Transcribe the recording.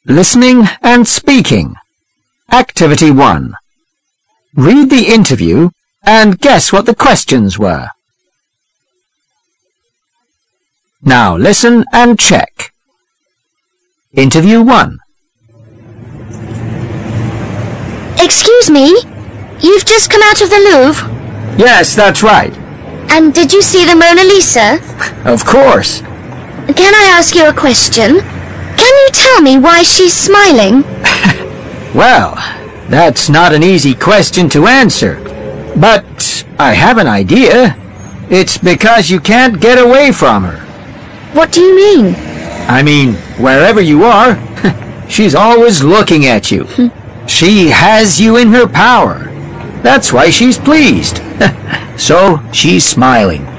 Listening and speaking. Activity 1. Read the interview and guess what the questions were. Now listen and check. Interview 1. Excuse me, you've just come out of the Louvre? Yes, that's right. And did you see the Mona Lisa? Of course. Can I ask you a question? Can you tell me why she's smiling? Well, that's not an easy question to answer. But I have an idea. It's because you can't get away from her. What do you mean? I mean, wherever you are, she's always looking at you. She has you in her power. That's why she's pleased. So she's smiling.